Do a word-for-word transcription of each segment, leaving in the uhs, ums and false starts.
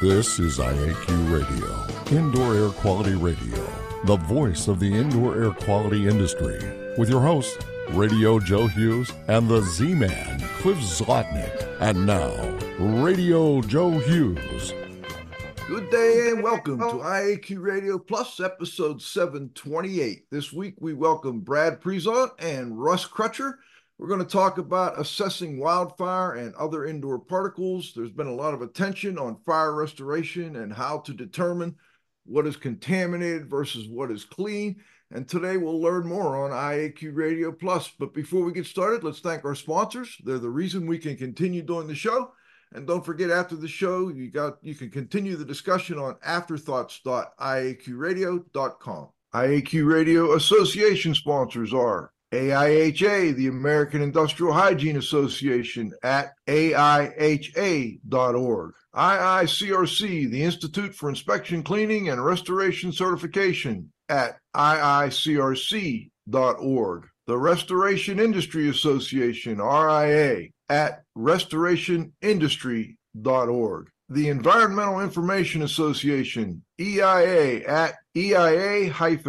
This is I A Q Radio, Indoor Air Quality Radio, the voice of the indoor air quality industry, with your hosts, Radio Joe Hughes and the Z-Man, Cliff Zlotnick. And now, Radio Joe Hughes. Good day and welcome to I A Q Radio Plus, episode seven twenty-eight. This week we welcome Brad Prezant and Russ Crutcher. We're going to talk about assessing wildfire and other indoor particles. There's been a lot of attention on fire restoration and how to determine what is contaminated versus what is clean. And today we'll learn more on I A Q Radio Plus. But before we get started, let's thank our sponsors. They're the reason we can continue doing the show. And don't forget, after the show, you got you can continue the discussion on afterthoughts dot I A Q radio dot com. I A Q Radio Association sponsors are A I H A, the American Industrial Hygiene Association, at A I H A dot org. I I C R C, the Institute for Inspection, Cleaning, and Restoration Certification, at I I C R C dot org. The Restoration Industry Association, R I A, at restoration industry dot org. The Environmental Information Association, E I A, at E I A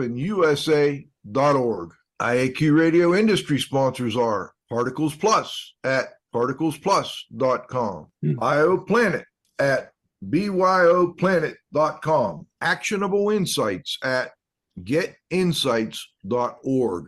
U S A dot org. I A Q Radio industry sponsors are Particles Plus at particles plus dot com, mm. BioPlanet at B Y O planet dot com, Actionable Insights at get insights dot org.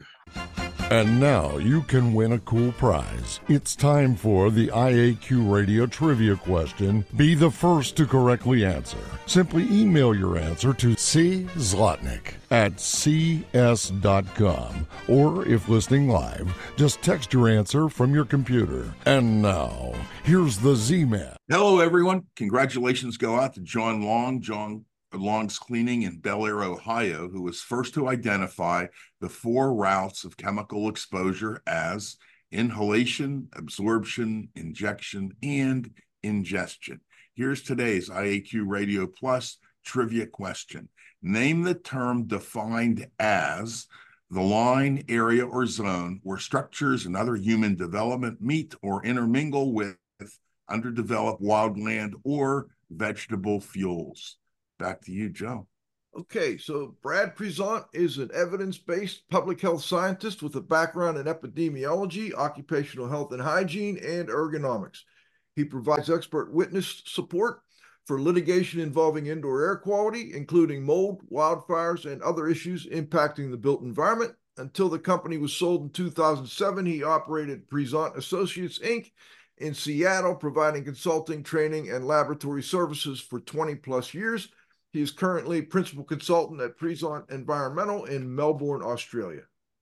And now you can win a cool prize. It's time for the I A Q Radio Trivia Question. Be the first to correctly answer. Simply email your answer to c zlotnick at c s dot com. Or if listening live, just text your answer from your computer. And now, here's the Z-Man. Hello, everyone. Congratulations go out to John Long. John Long's Cleaning in Bel Air, Ohio, who was first to identify the four routes of chemical exposure as inhalation, absorption, injection, and ingestion. Here's today's I A Q Radio Plus trivia question. Name the term defined as the line, area, or zone where structures and other human development meet or intermingle with underdeveloped wildland or vegetable fuels. Back to you, Joe. Okay, so Brad Prezant is an evidence-based public health scientist with a background in epidemiology, occupational health and hygiene, and ergonomics. He provides expert witness support for litigation involving indoor air quality, including mold, wildfires, and other issues impacting the built environment. Until the company was sold in two thousand seven, he operated Prezant Associates, Incorporated in Seattle, providing consulting, training, and laboratory services for twenty plus years. He is currently principal consultant at Prezant Environmental in Melbourne, Australia.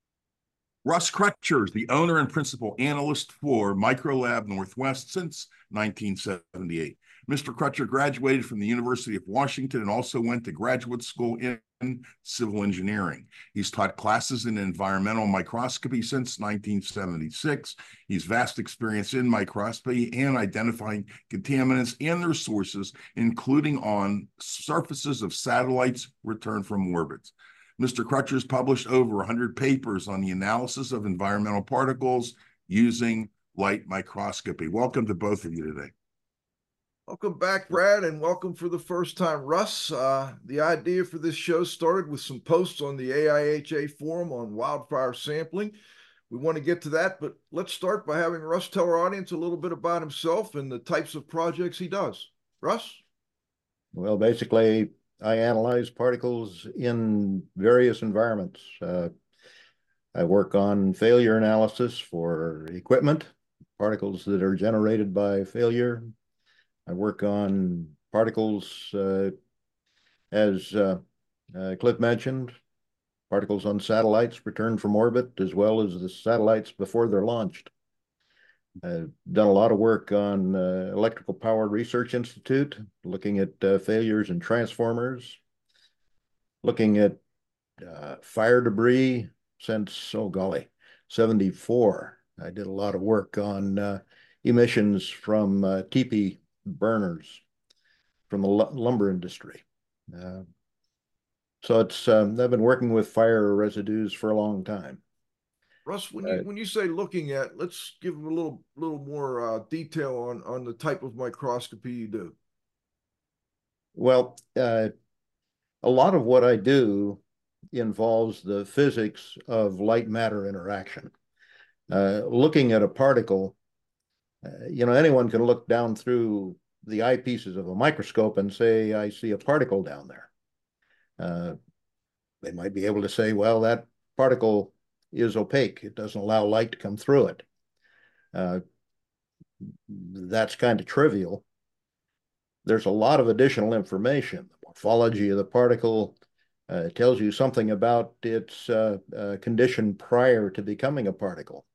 Russ Crutcher is the owner and principal analyst for Microlab Northwest since nineteen seventy-eight. Mister Crutcher graduated from the University of Washington and also went to graduate school in civil engineering. He's taught classes in environmental microscopy since nineteen seventy-six. He's vast experience in microscopy and identifying contaminants and their sources, including on surfaces of satellites returned from orbits. Mister Crutcher has published over one hundred papers on the analysis of environmental particles using light microscopy. Welcome to both of you today. Welcome back, Brad, and welcome for the first time, Russ. Uh, the idea for this show started with some posts on the A I H A forum on wildfire sampling. We want to get to that, but let's start by having Russ tell our audience a little bit about himself and the types of projects he does. Russ? Well, basically, I analyze particles in various environments. Uh, I work on failure analysis for equipment, particles that are generated by failure. I work on particles, uh, as uh, uh, Cliff mentioned, particles on satellites returned from orbit, as well as the satellites before they're launched. I've done a lot of work on uh, Electrical Power Research Institute, looking at uh, failures in transformers, looking at uh, fire debris since, oh golly, seventy-four. I did a lot of work on uh, emissions from uh, teepee burners from the lumber industry. Uh, so it's um, I've been working with fire residues for a long time. Russ, when you uh, when you say looking at, let's give a little little more uh, detail on on the type of microscopy you do. Well, uh, a lot of what I do involves the physics of light matter interaction. Uh, looking at a particle, uh, you know, anyone can look down through the eyepieces of a microscope and say, I see a particle down there. Uh, they might be able to say, well, that particle is opaque. It doesn't allow light to come through it. Uh, that's kind of trivial. There's a lot of additional information. The morphology of the particle uh, tells you something about its uh, uh, condition prior to becoming a particle.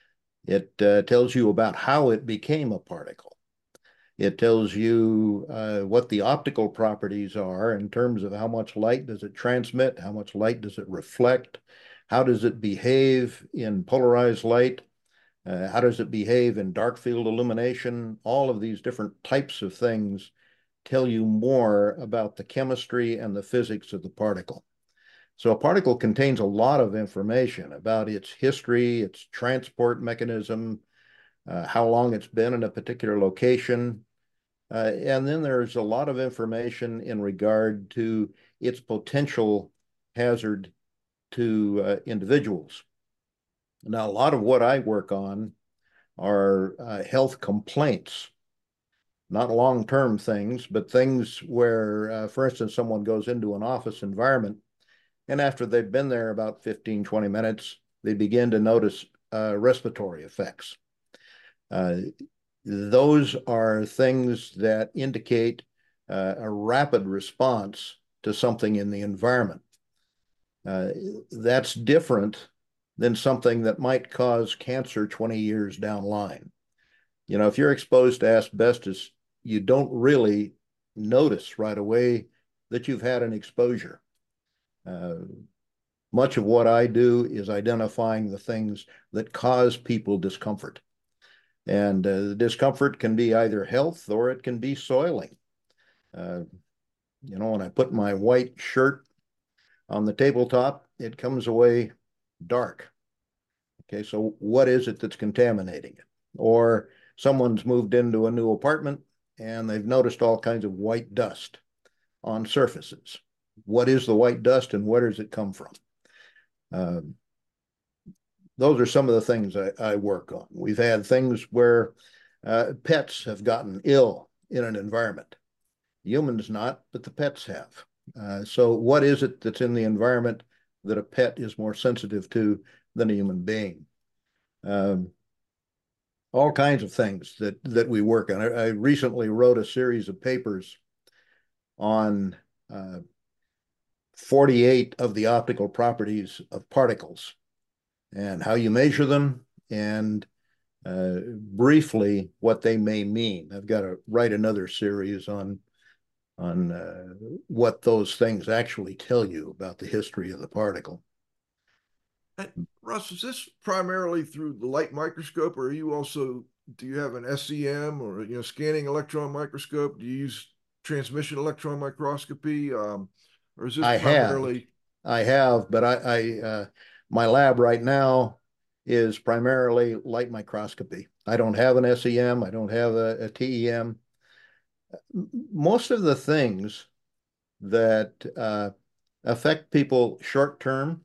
It uh, tells you about how it became a particle. It tells you uh, what the optical properties are in terms of how much light does it transmit, how much light does it reflect, how does it behave in polarized light, uh, how does it behave in dark field illumination. All of these different types of things tell you more about the chemistry and the physics of the particle. So a particle contains a lot of information about its history, its transport mechanism, uh, how long it's been in a particular location. Uh, and then there's a lot of information in regard to its potential hazard to uh, individuals. Now, a lot of what I work on are uh, health complaints, not long-term things, but things where, uh, for instance, someone goes into an office environment, and after they've been there about fifteen, twenty minutes, they begin to notice uh, respiratory effects. Uh, those are things that indicate uh, a rapid response to something in the environment. Uh, that's different than something that might cause cancer twenty years down the line. You know, if you're exposed to asbestos, you don't really notice right away that you've had an exposure. Uh, much of what I do is identifying the things that cause people discomfort. And uh, the discomfort can be either health or it can be soiling. Uh, you know, when I put my white shirt on the tabletop, it comes away dark. Okay, so what is it that's contaminating it? Or someone's moved into a new apartment and they've noticed all kinds of white dust on surfaces. What is the white dust and where does it come from? Uh, those are some of the things I, I work on. We've had things where uh, pets have gotten ill in an environment. Humans not, but the pets have. Uh, so what is it that's in the environment that a pet is more sensitive to than a human being? Um, all kinds of things that, that we work on. I, I recently wrote a series of papers on uh, forty-eight of the optical properties of particles and how you measure them and uh, briefly what they may mean. I've got to write another series on on uh, what those things actually tell you about the history of the particle. And Russ, is this primarily through the light microscope, or are you also, do you have an S E M or, you know, scanning electron microscope? Do you use transmission electron microscopy? Um, or is this I primarily? have, I have, but I, I uh, my lab right now is primarily light microscopy. I don't have an S E M. I don't have a, a T E M. Most of the things that uh, affect people short term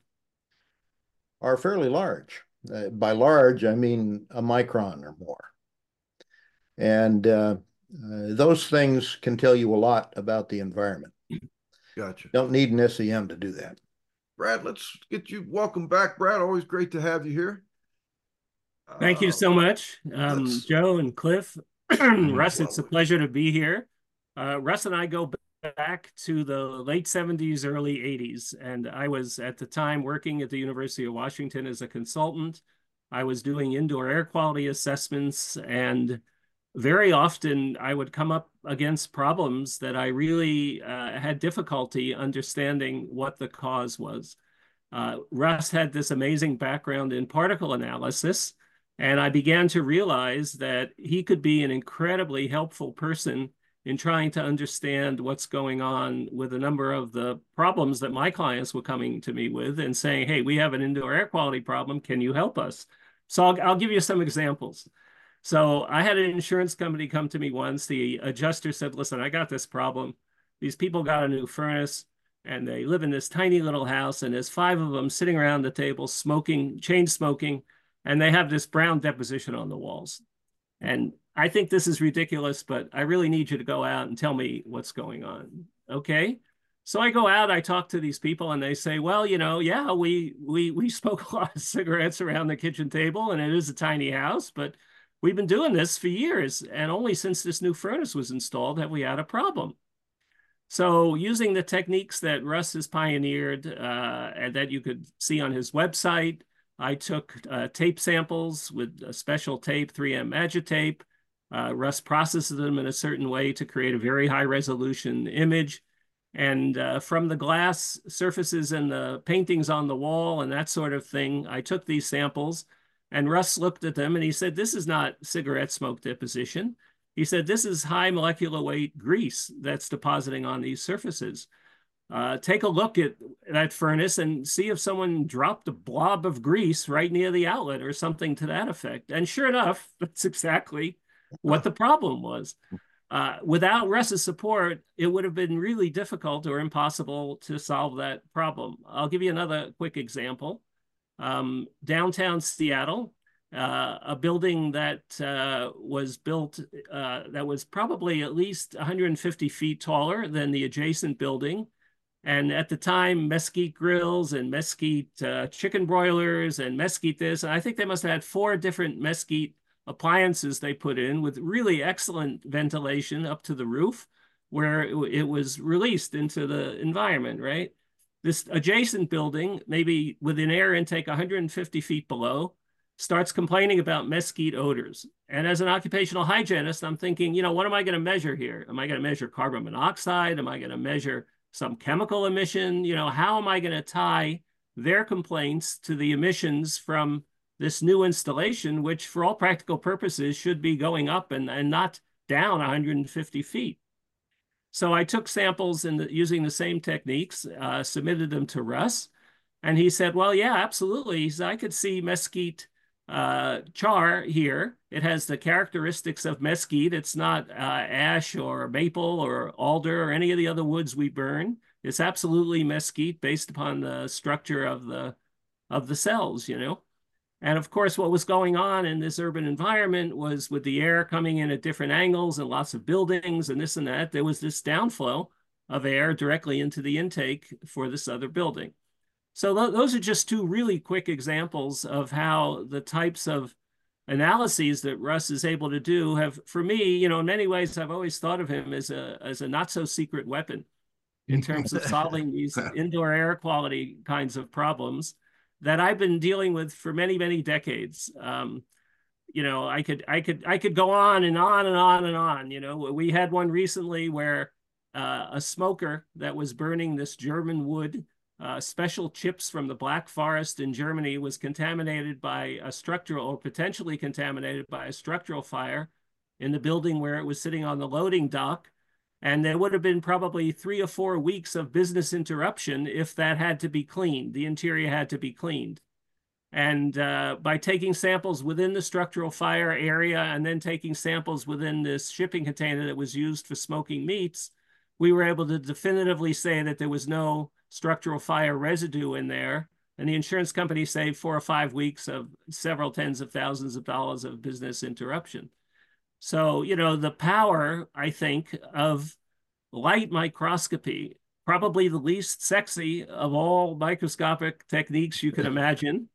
are fairly large. Uh, by large, I mean a micron or more. And uh, uh, those things can tell you a lot about the environment. Gotcha. Don't need an S E M to do that. Brad, let's get you, welcome back, Brad. Always great to have you here. Thank you so much, um, Joe and Cliff. Russ, it's a pleasure to be here. Uh, Russ and I go back to the late seventies, early eighties, and I was at the time working at the University of Washington as a consultant. I was doing indoor air quality assessments, and very often I would come up against problems that I really uh, had difficulty understanding what the cause was. Uh, Russ had this amazing background in particle analysis, and I began to realize that he could be an incredibly helpful person in trying to understand what's going on with a number of the problems that my clients were coming to me with and saying, hey, we have an indoor air quality problem. Can you help us? So I'll, I'll give you some examples. So I had an insurance company come to me once. The adjuster said, listen, I got this problem. these people got a new furnace, and they live in this tiny little house, and there's five of them sitting around the table smoking, chain smoking, and they have this brown deposition on the walls. And I think this is ridiculous, but I really need you to go out and tell me what's going on. Okay. So I go out, I talk to these people, and they say, well, you know, yeah, we we we smoke a lot of cigarettes around the kitchen table, and it is a tiny house, but we've been doing this for years, and only since this new furnace was installed have we had a problem. So using the techniques that Russ has pioneered uh, and that you could see on his website, I took uh, tape samples with a special tape, three M Magitape. Uh, Russ processes them in a certain way to create a very high resolution image. And uh, from the glass surfaces and the paintings on the wall and that sort of thing, I took these samples, and Russ looked at them and he said, this is not cigarette smoke deposition. He said, this is high molecular weight grease that's depositing on these surfaces. Uh, take a look at that furnace and see if someone dropped a blob of grease right near the outlet or something to that effect. And sure enough, that's exactly what the problem was. Uh, without Russ's support, it would have been really difficult or impossible to solve that problem. I'll give you another quick example. Um, downtown Seattle, uh, a building that uh, was built uh, that was probably at least one hundred fifty feet taller than the adjacent building. And at the time, mesquite grills and mesquite uh, chicken broilers and mesquite this, and I think they must have had four different mesquite appliances they put in with really excellent ventilation up to the roof where it, it was released into the environment, right? This adjacent building, maybe with an air intake one hundred fifty feet below, starts complaining about mesquite odors. And as an occupational hygienist, I'm thinking, you know, what am I going to measure here? Am I going to measure carbon monoxide? Am I going to measure some chemical emission? You know, how am I going to tie their complaints to the emissions from this new installation, which for all practical purposes should be going up and, and not down one hundred fifty feet. So I took samples and using the same techniques, uh, submitted them to Russ, and he said, well, yeah, absolutely. He said, I could see mesquite uh, char here. It has the characteristics of mesquite. It's not uh, ash or maple or alder or any of the other woods we burn. It's absolutely mesquite based upon the structure of the, of the cells, you know. And of course, what was going on in this urban environment was with the air coming in at different angles and lots of buildings and this and that, there was this downflow of air directly into the intake for this other building. So th those are just two really quick examples of how the types of analyses that Russ is able to do have, for me, you know, in many ways, I've always thought of him as a, as a not so secret weapon in terms of solving these indoor air quality kinds of problems that I've been dealing with for many, many decades. Um, you know, I could, I could, I could go on and on and on and on. You know, we had one recently where uh, a smoker that was burning this German wood, uh, special chips from the Black Forest in Germany, was contaminated by a structural, or potentially contaminated by a structural fire in the building where it was sitting on the loading dock. And there would have been probably three or four weeks of business interruption if that had to be cleaned. The interior had to be cleaned. And uh, by taking samples within the structural fire area and then taking samples within this shipping container that was used for smoking meats, we were able to definitively say that there was no structural fire residue in there. And the insurance company saved four or five weeks of several tens of thousands of dollars of business interruption. So, you know, the power, I think, of light microscopy, probably the least sexy of all microscopic techniques you can imagine,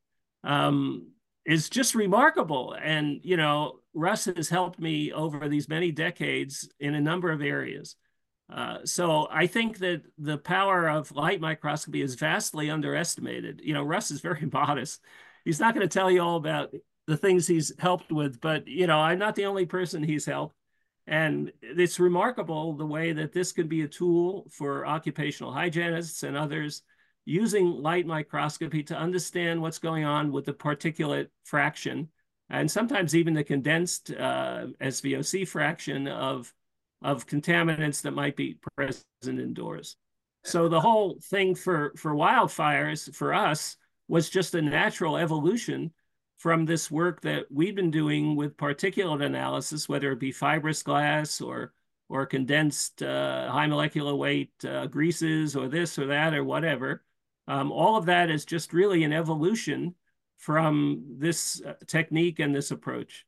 um, is just remarkable. And, you know, Russ has helped me over these many decades in a number of areas. Uh, so I think that the power of light microscopy is vastly underestimated. You know, Russ is very modest. He's not going to tell you all about the things he's helped with, but, you know, I'm not the only person he's helped. And it's remarkable the way that this could be a tool for occupational hygienists and others using light microscopy to understand what's going on with the particulate fraction, and sometimes even the condensed uh, S V O C fraction of, of contaminants that might be present indoors. So the whole thing for, for wildfires, for us, was just a natural evolution from this work that we've been doing with particulate analysis, whether it be fibrous glass or, or condensed uh, high molecular weight uh, greases or this or that or whatever. Um, all of that is just really an evolution from this uh, technique and this approach.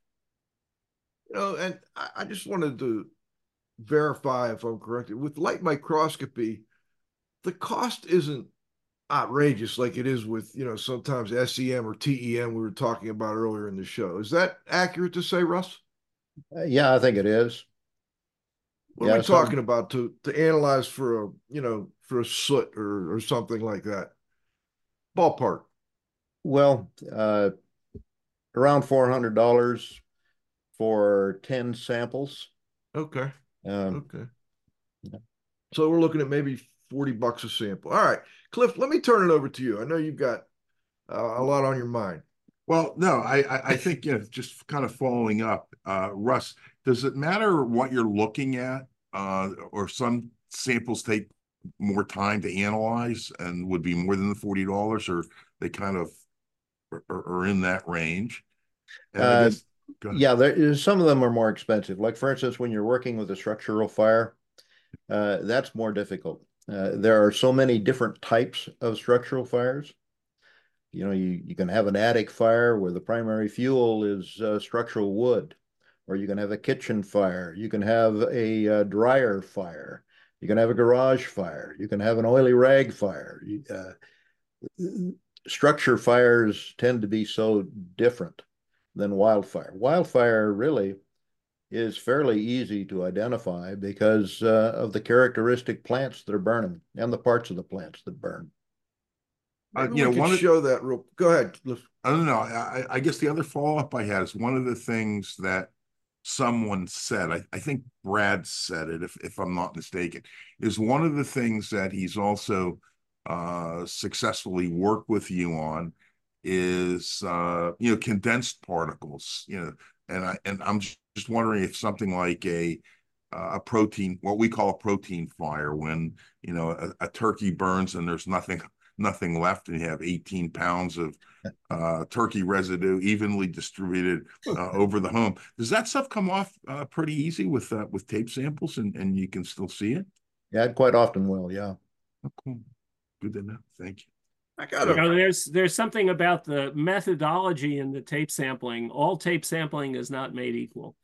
You know, and I, I just wanted to verify if I'm correct. With light microscopy, the cost isn't outrageous like it is with, you know, sometimes S E M or T E M we were talking about earlier in the show. Is that accurate to say, Russ? Uh, yeah, I think it is. What yeah, are we some, talking about to to analyze for a, you know, for a soot or or something like that? Ballpark. Well, uh, around four hundred dollars for ten samples. Okay. Um, okay. Yeah. So we're looking at maybe forty bucks a sample. All right, Cliff, let me turn it over to you. I know you've got uh, a lot on your mind. Well, no, I I think, you know, just kind of following up, uh, Russ, does it matter what you're looking at, uh, or some samples take more time to analyze and would be more than the forty dollars, or they kind of are, are in that range? And I uh, guess, yeah, there, some of them are more expensive. Like, for instance, when you're working with a structural fire, uh, that's more difficult. Uh, there are so many different types of structural fires. You know, you, you can have an attic fire where the primary fuel is uh, structural wood, or you can have a kitchen fire. You can have a uh, dryer fire. You can have a garage fire. You can have an oily rag fire. Uh, structure fires tend to be so different than wildfire. Wildfire really is fairly easy to identify because uh, of the characteristic plants that are burning and the parts of the plants that burn. Maybe uh, we you know, could one show of, that real. Go ahead. I don't know. I, I guess the other follow up I had is one of the things that someone said. I, I think Brad said it, if if I'm not mistaken, is one of the things that he's also uh, successfully worked with you on is uh, you know, condensed particles. You know, and I and I'm just wondering if something like a uh, a protein, what we call a protein fire, when you know a, a turkey burns and there's nothing nothing left, and you have eighteen pounds of uh, turkey residue evenly distributed uh, over the home. Does that stuff come off uh, pretty easy with uh, with tape samples, and, and you can still see it? Yeah, it quite often will, yeah. Oh, cool. Good to know. Thank you. I got you know, there's there's something about the methodology in the tape sampling. All tape sampling is not made equal.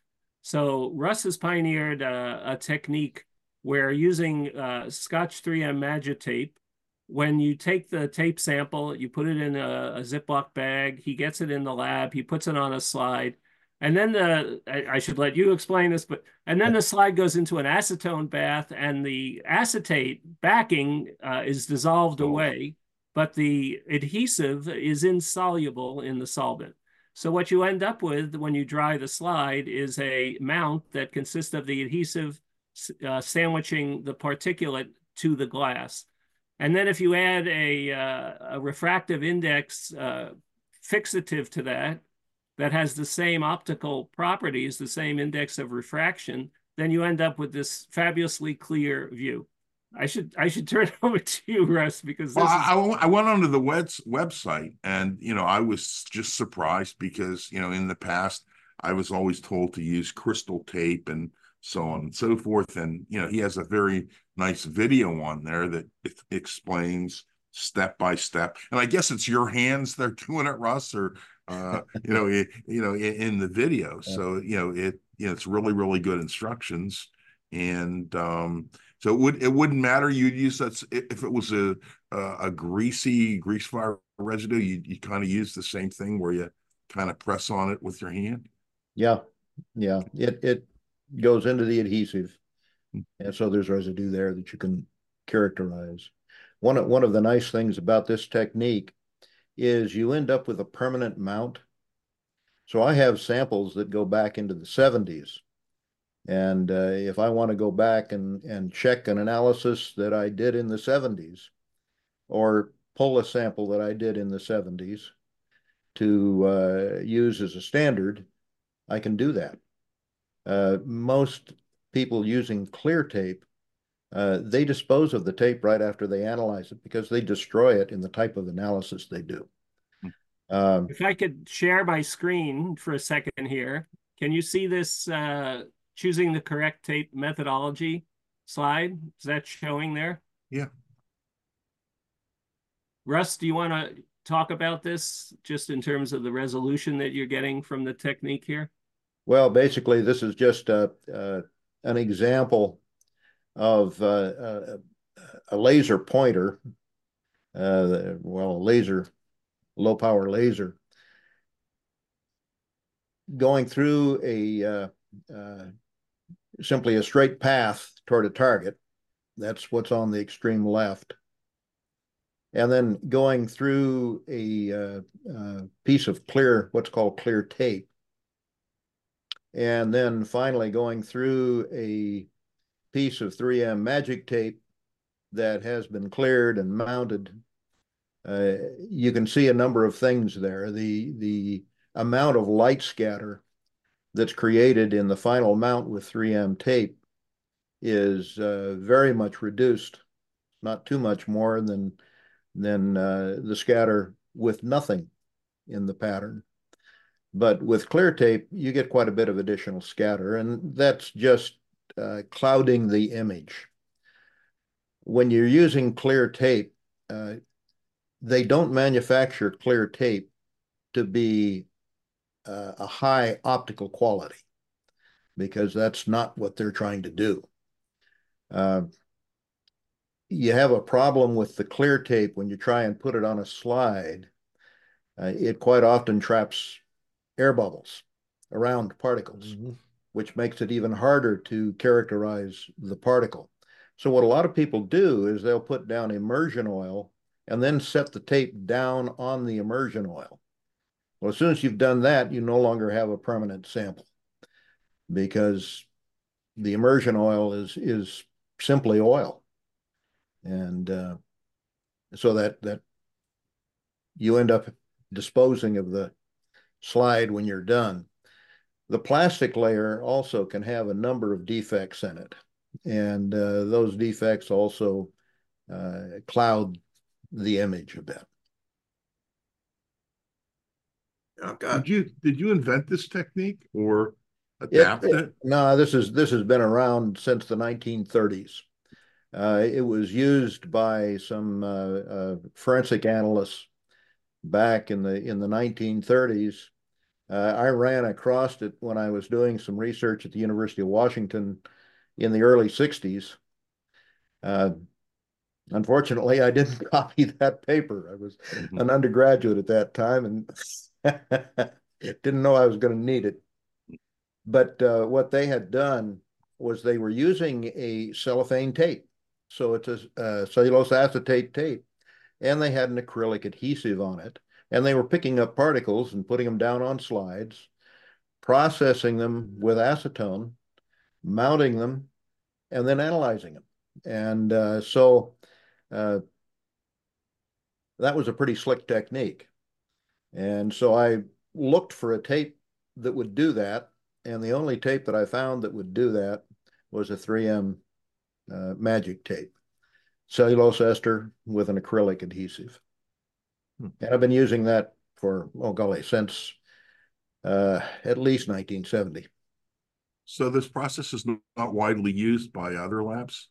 So Russ has pioneered a, a technique where using uh, Scotch three M Magitape, when you take the tape sample, you put it in a, a Ziploc bag, he gets it in the lab, he puts it on a slide, and then the, I, I should let you explain this, but, and then the slide goes into an acetone bath, and the acetate backing uh, is dissolved oh. away, but the adhesive is insoluble in the solvent. So what you end up with when you dry the slide is a mount that consists of the adhesive uh, sandwiching the particulate to the glass. And then if you add a, uh, a refractive index uh, fixative to that, that has the same optical properties, the same index of refraction, then you end up with this fabulously clear view. I should I should turn it over to you, Russ, because this well, is... I, I went onto the web, website, and you know, I was just surprised because, you know, in the past I was always told to use crystal tape and so on and so forth. And you know, he has a very nice video on there that it explains step by step. And I guess it's your hands they're doing it, Russ, or uh, you know, it, you know, in, in the video. So you know, it you know, it's really really good instructions. And um, so it would it wouldn't matter. You'd use that if it was a a, a greasy grease fire residue. You you kind of use the same thing where you kind of press on it with your hand. Yeah, yeah. It it goes into the adhesive, and so there's residue there that you can characterize. One of one of the nice things about this technique is you end up with a permanent mount. So I have samples that go back into the seventies. And uh, if I want to go back and, and check an analysis that I did in the seventies, or pull a sample that I did in the seventies to uh, use as a standard, I can do that. Uh, most people using clear tape, uh, they dispose of the tape right after they analyze it because they destroy it in the type of analysis they do. Um, if I could share my screen for a second here, can you see this uh, choosing the correct tape methodology slide. Is that showing there? Yeah. Russ, do you want to talk about this just in terms of the resolution that you're getting from the technique here? Well, basically, this is just a, uh, an example of uh, a, a laser pointer, uh, well, a laser, low power laser, going through a uh, uh, simply a straight path toward a target. That's what's on the extreme left. And then going through a uh, uh, piece of clear, what's called clear tape. And then finally going through a piece of three M magic tape that has been cleared and mounted. Uh, you can see a number of things there. The, the amount of light scatter that's created in the final mount with three M tape is uh, very much reduced, not too much more than, than uh, the scatter with nothing in the pattern. But with clear tape, you get quite a bit of additional scatter, and that's just uh, clouding the image. When you're using clear tape, uh, they don't manufacture clear tape to be uh, a high optical quality, because that's not what they're trying to do. Uh, you have a problem with the clear tape when you try and put it on a slide. Uh, it quite often traps air bubbles around particles, mm-hmm. which makes it even harder to characterize the particle. So what a lot of people do is they'll put down immersion oil and then set the tape down on the immersion oil. Well, as soon as you've done that, you no longer have a permanent sample, because the immersion oil is, is simply oil. And uh, so that, that you end up disposing of the slide when you're done. The plastic layer also can have a number of defects in it, and uh, those defects also uh, cloud the image a bit. Oh, God. Did you did you invent this technique or adapt it? it? it no, this is this has been around since the nineteen thirties. Uh, it was used by some uh, uh, forensic analysts back in the in the nineteen thirties. Uh, I ran across it when I was doing some research at the University of Washington in the early sixties. Uh, unfortunately, I didn't copy that paper. I was mm-hmm. an undergraduate at that time and didn't know I was going to need it. But uh, what they had done was they were using a cellophane tape. So it's a uh, cellulose acetate tape, and they had an acrylic adhesive on it. And they were picking up particles and putting them down on slides, processing them with acetone, mounting them, and then analyzing them. And uh, so uh, that was a pretty slick technique. And so I looked for a tape that would do that. And the only tape that I found that would do that was a three M uh, magic tape, cellulose ester with an acrylic adhesive. And I've been using that for, oh golly, since uh, at least nineteen seventy. So this process is not widely used by other labs?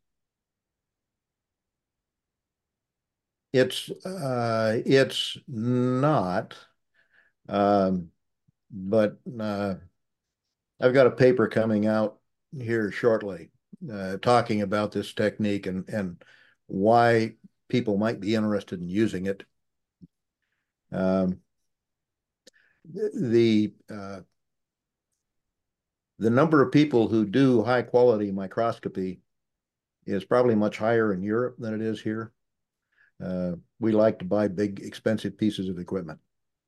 It's, uh, it's not, um, but uh, I've got a paper coming out here shortly uh, talking about this technique and, and why people might be interested in using it. Um, the uh, the number of people who do high quality microscopy is probably much higher in Europe than it is here. Uh, we like to buy big, expensive pieces of equipment.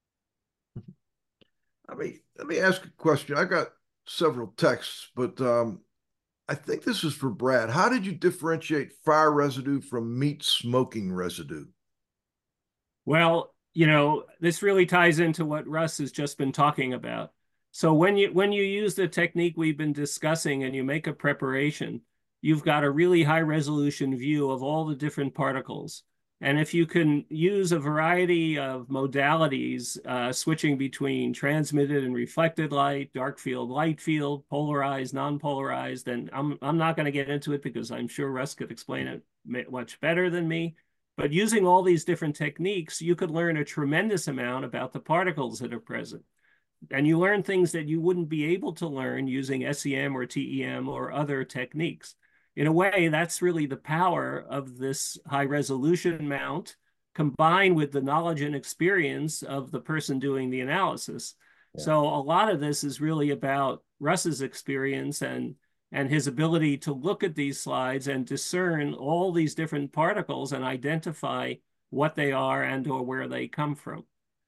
I mean, let me ask a question. I got several texts, but um, I think this is for Brad. How did you differentiate fire residue from meat smoking residue? Well, you know, this really ties into what Russ has just been talking about. So when you when you use the technique we've been discussing and you make a preparation, you've got a really high resolution view of all the different particles. And if you can use a variety of modalities, uh, switching between transmitted and reflected light, dark field, light field, polarized, non-polarized, and I'm, I'm not going to get into it because I'm sure Russ could explain it much better than me. But using all these different techniques, you could learn a tremendous amount about the particles that are present. And you learn things that you wouldn't be able to learn using S E M or T E M or other techniques. In a way, that's really the power of this high resolution mount combined with the knowledge and experience of the person doing the analysis. Yeah. So a lot of this is really about Russ's experience and, and his ability to look at these slides and discern all these different particles and identify what they are and or where they come from.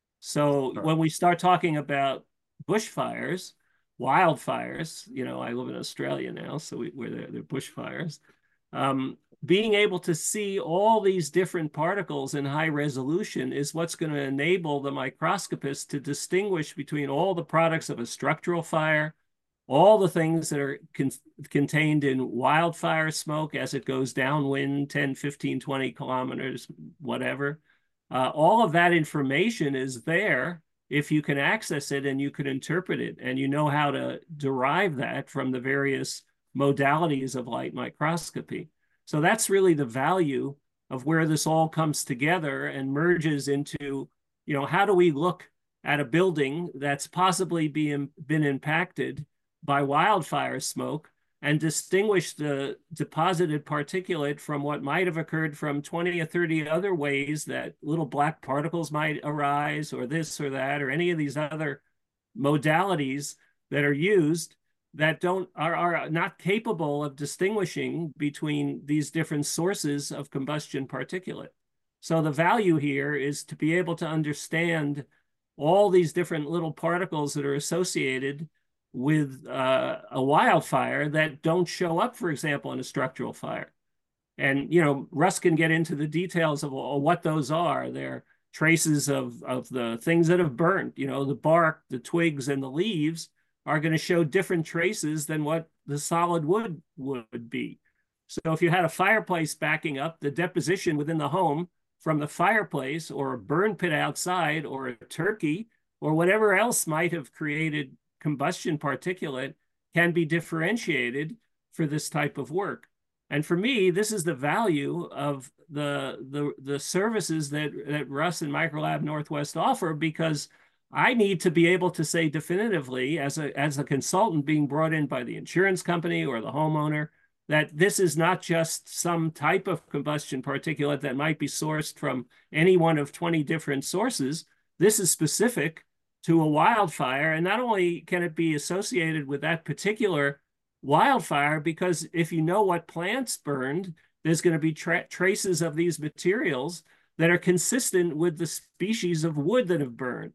So when we start talking about bushfires, wildfires, you know, I live in Australia now, so we, where they're, they're bushfires, um, being able to see all these different particles in high resolution is what's going to enable the microscopist to distinguish between all the products of a structural fire, all the things that are con contained in wildfire smoke as it goes downwind ten, fifteen, twenty kilometers, whatever. Uh, all of that information is there if you can access it and you can interpret it and you know how to derive that from the various modalities of light microscopy. So that's really the value of where this all comes together and merges into, you know, how do we look at a building that's possibly being, been impacted by wildfire smoke and distinguish the deposited particulate from what might have occurred from twenty or thirty other ways that little black particles might arise, or this or that, or any of these other modalities that are used that don't are, are not capable of distinguishing between these different sources of combustion particulate. So the value here is to be able to understand all these different little particles that are associated with uh, a wildfire that don't show up, for example, in a structural fire. And, you know, Russ can get into the details of uh, what those are. They're traces of, of the things that have burnt. You know, the bark, the twigs, and the leaves are going to show different traces than what the solid wood would be. So if you had a fireplace backing up, the deposition within the home from the fireplace or a burn pit outside or a turkey or whatever else might have created combustion particulate can be differentiated for this type of work. And for me, this is the value of the, the, the services that, that Russ and Microlab Northwest offer, because I need to be able to say definitively as a, as a consultant being brought in by the insurance company or the homeowner that this is not just some type of combustion particulate that might be sourced from any one of twenty different sources. This is specific to a wildfire. And not only can it be associated with that particular wildfire, because if you know what plants burned, there's going to be tra traces of these materials that are consistent with the species of wood that have burned.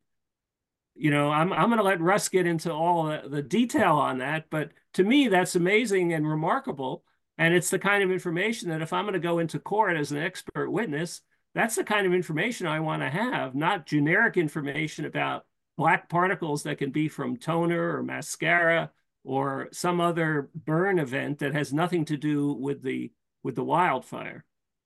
You know, I'm, I'm going to let Russ get into all the, the detail on that, but to me, that's amazing and remarkable. And it's the kind of information that if I'm going to go into court as an expert witness, that's the kind of information I want to have, not generic information about black particles that can be from toner or mascara or some other burn event that has nothing to do with the with the wildfire.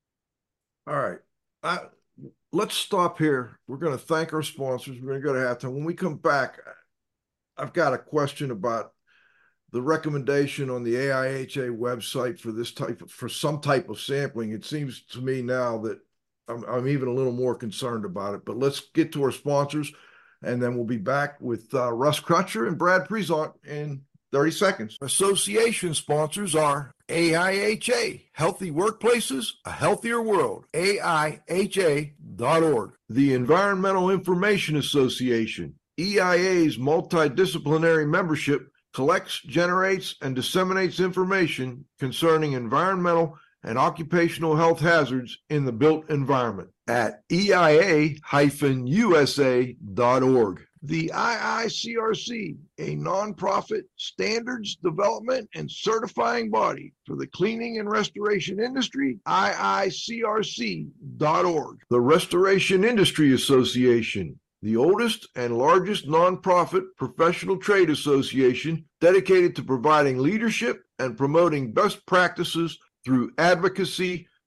All right. Uh, let's stop here. We're going to thank our sponsors. We're going to go to halftime. When we come back, I've got a question about the recommendation on the A I H A website for this type of, for some type of sampling. It seems to me now that I'm, I'm even a little more concerned about it. But let's get to our sponsors. And then we'll be back with uh, Russ Crutcher and Brad Prezant in thirty seconds. Association sponsors are A I H A, Healthy Workplaces, A Healthier World, A I H A dot org. The Environmental Information Association, E I A's multidisciplinary membership collects, generates, and disseminates information concerning environmental and occupational health hazards in the built environment at E I A U S A dot org. The I I C R C, a nonprofit standards development and certifying body for the cleaning and restoration industry, I I C R C dot org. The Restoration Industry Association, the oldest and largest nonprofit professional trade association dedicated to providing leadership and promoting best practices through advocacy,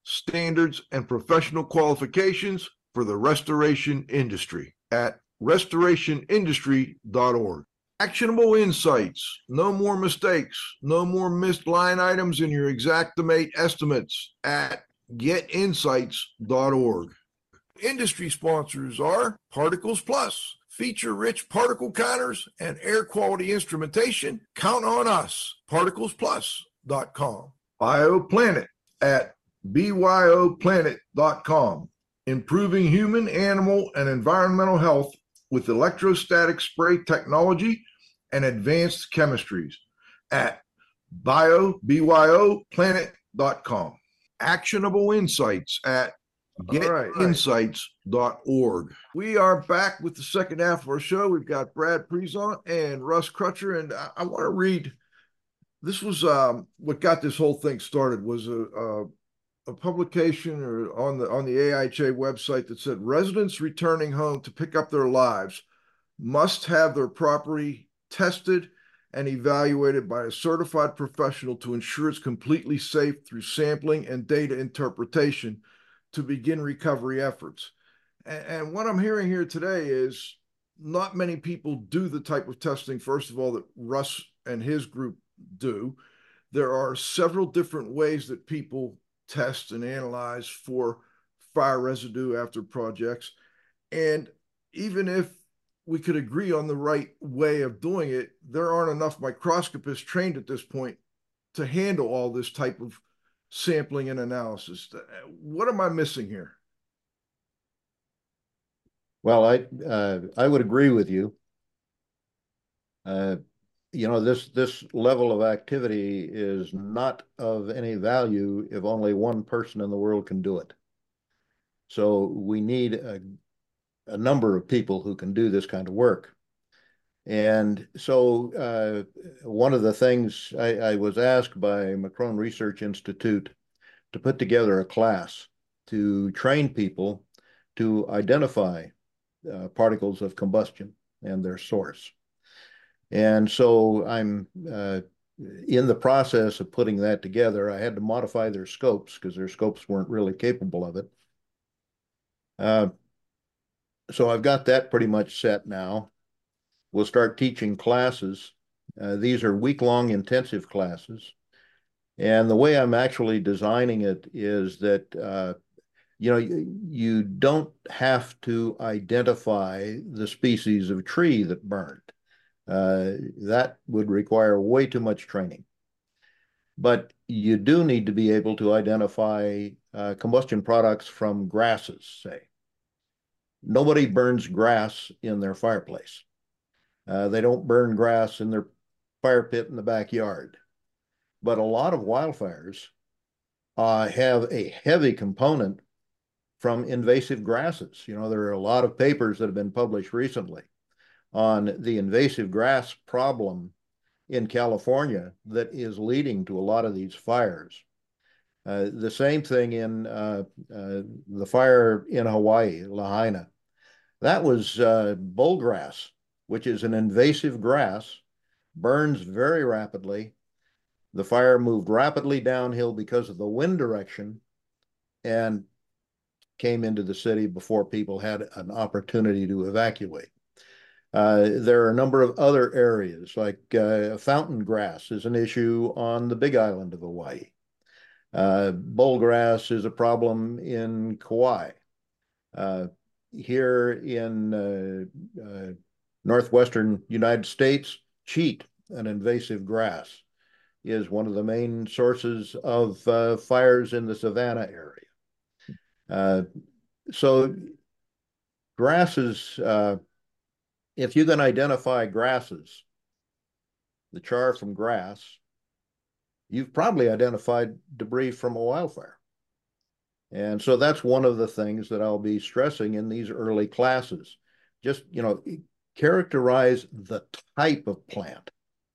standards, and professional qualifications for the restoration industry at restoration industry dot org. Actionable insights, no more mistakes, no more missed line items in your Xactimate estimates at get insights dot org. Industry sponsors are Particles Plus, feature-rich particle counters and air quality instrumentation. Count on us, particles plus dot com. BioPlanet at b y o planet dot com, improving human, animal, and environmental health with electrostatic spray technology and advanced chemistries at bio, b y o planet dot com. Actionable insights at get insights dot org. We are back with the second half of our show. We've got Brad Prezant and Russ Crutcher, and I, I want to read. This was um, what got this whole thing started. Was a, a a publication or on the on the A I H A website that said residents returning home to pick up their lives must have their property tested and evaluated by a certified professional to ensure it's completely safe through sampling and data interpretation to begin recovery efforts. And, and what I'm hearing here today is not many people do the type of testing, first of all, that Russ and his group do. There are several different ways that people test and analyze for fire residue after projects. And even if we could agree on the right way of doing it, there aren't enough microscopists trained at this point to handle all this type of sampling and analysis. What am I missing here? Well, I uh, I would agree with you. Uh, you know, this this level of activity is not of any value if only one person in the world can do it. So we need a, a number of people who can do this kind of work. And so uh, one of the things I, I was asked by McCrone Research Institute to put together a class to train people to identify uh, particles of combustion and their source. And so I'm uh, in the process of putting that together. I had to modify their scopes because their scopes weren't really capable of it. Uh, so I've got that pretty much set now. We'll start teaching classes. Uh, these are week-long intensive classes. And the way I'm actually designing it is that, uh, you know, you, you don't have to identify the species of tree that burned. Uh, that would require way too much training. But you do need to be able to identify uh, combustion products from grasses, say. Nobody burns grass in their fireplace. Uh, they don't burn grass in their fire pit in the backyard. But a lot of wildfires uh, have a heavy component from invasive grasses. You know, there are a lot of papers that have been published recently on the invasive grass problem in California that is leading to a lot of these fires. Uh, the same thing in uh, uh, the fire in Hawaii, Lahaina. That was uh, bullgrass, which is an invasive grass, burns very rapidly. The fire moved rapidly downhill because of the wind direction and came into the city before people had an opportunity to evacuate. Uh, there are a number of other areas, like uh, fountain grass is an issue on the Big Island of Hawaii. Uh, bullgrass is a problem in Kauai. Uh, here in uh, uh, northwestern United States, cheat, an invasive grass, is one of the main sources of uh, fires in the Savannah area. Uh, so grasses, uh, if you can identify grasses, the char from grass, you've probably identified debris from a wildfire. And so that's one of the things that I'll be stressing in these early classes. Just, you know, characterize the type of plant.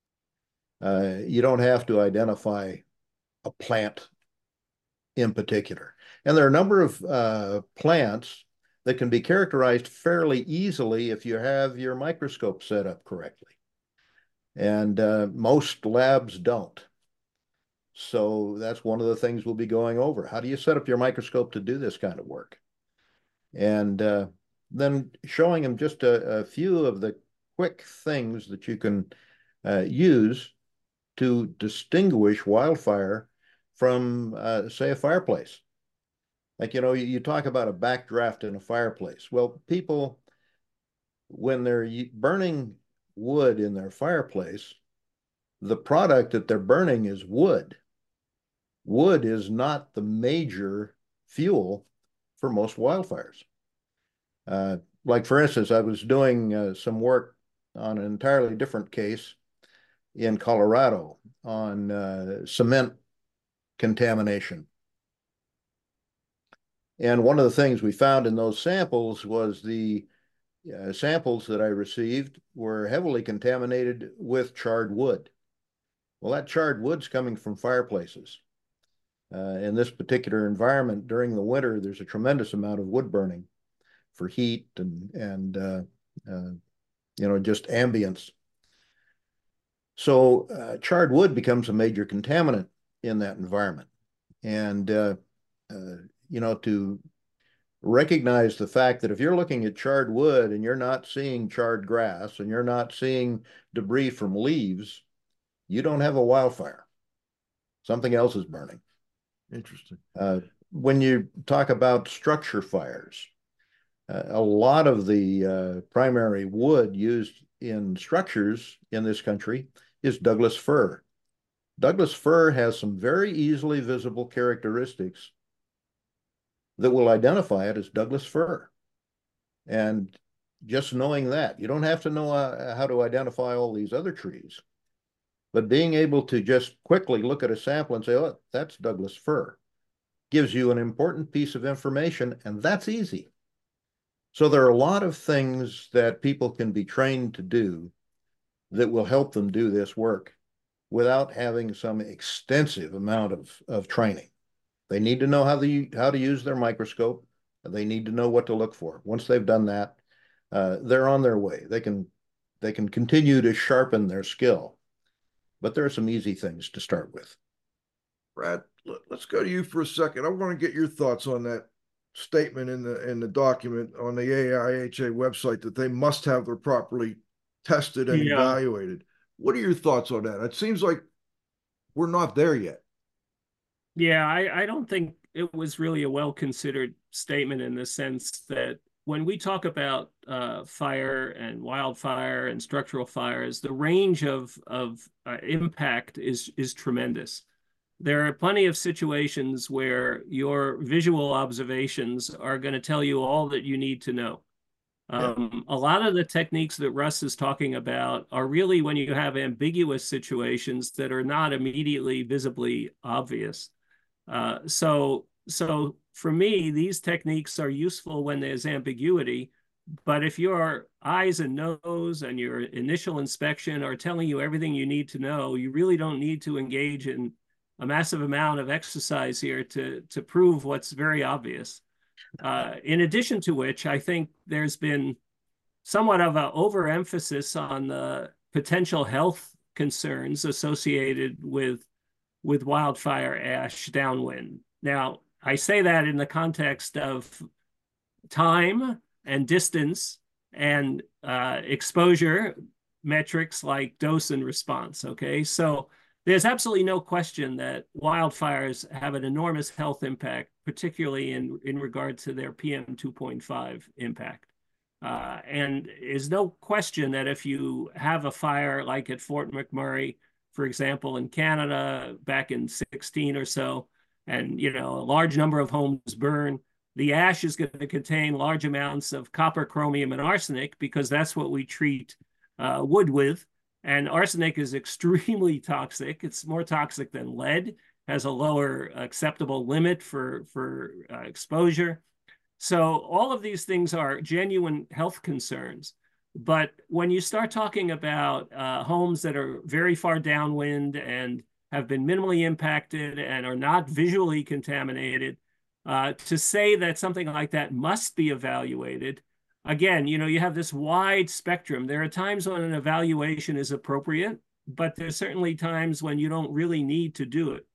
Uh, you don't have to identify a plant in particular. And there are a number of uh, plants that can be characterized fairly easily if you have your microscope set up correctly. And uh, most labs don't. So that's one of the things we'll be going over. How do you set up your microscope to do this kind of work? And uh, then showing them just a, a few of the quick things that you can uh, use to distinguish wildfire from, uh, say, a fireplace. Like, you know, you, you talk about a backdraft in a fireplace. Well, people, when they're burning wood in their fireplace, the product that they're burning is wood. Wood is not the major fuel for most wildfires. Uh, like, for instance, I was doing uh, some work on an entirely different case in Colorado on uh, cement contamination. And one of the things we found in those samples was the uh, samples that I received were heavily contaminated with charred wood. Well, that charred wood's coming from fireplaces. Uh, in this particular environment, during the winter, there's a tremendous amount of wood burning for heat and, and uh, uh, you know, just ambience. So uh, charred wood becomes a major contaminant in that environment. And, uh, uh, you know, to recognize the fact that if you're looking at charred wood and you're not seeing charred grass and you're not seeing debris from leaves, you don't have a wildfire. Something else is burning. Interesting. Uh, when you talk about structure fires, uh, a lot of the uh, primary wood used in structures in this country is Douglas fir. Douglas fir has some very easily visible characteristics that will identify it as Douglas fir. And just knowing that, you don't have to know uh, how to identify all these other trees, but being able to just quickly look at a sample and say, oh, that's Douglas fir, gives you an important piece of information, and that's easy. So there are a lot of things that people can be trained to do that will help them do this work without having some extensive amount of, of training. They need to know how, the, how to use their microscope. They need to know what to look for. Once they've done that, uh, they're on their way. They can, they can continue to sharpen their skill. But there are some easy things to start with. Brad, let's go to you for a second. I want to get your thoughts on that statement in the in the document on the A I H A website that they must have their properly tested and yeah. evaluated. What are your thoughts on that? It seems like we're not there yet. Yeah, I, I don't think it was really a well-considered statement in the sense that when we talk about uh, fire and wildfire and structural fires, the range of, of uh, impact is, is tremendous. There are plenty of situations where your visual observations are going to tell you all that you need to know. Um, yeah. A lot of the techniques that Russ is talking about are really when you have ambiguous situations that are not immediately visibly obvious. Uh, so, so for me, these techniques are useful when there's ambiguity, but if your eyes and nose and your initial inspection are telling you everything you need to know, you really don't need to engage in a massive amount of exercise here to, to prove what's very obvious. Uh, in addition to which, I think there's been somewhat of an overemphasis on the potential health concerns associated with, with wildfire ash downwind. Now, I say that in the context of time and distance and uh, exposure metrics like dose and response, okay? So there's absolutely no question that wildfires have an enormous health impact, particularly in, in regard to their P M two point five impact. Uh, and there's no question that if you have a fire like at Fort McMurray, for example, in Canada back in sixteen or so, and you know a large number of homes burn, the ash is going to contain large amounts of copper, chromium, and arsenic because that's what we treat uh, wood with. And arsenic is extremely toxic. It's more toxic than lead, has a lower acceptable limit for, for uh, exposure. So all of these things are genuine health concerns. But when you start talking about uh, homes that are very far downwind and have been minimally impacted and are not visually contaminated, uh, to say that something like that must be evaluated, again, you know, you have this wide spectrum. There are times when an evaluation is appropriate, but there's certainly times when you don't really need to do it.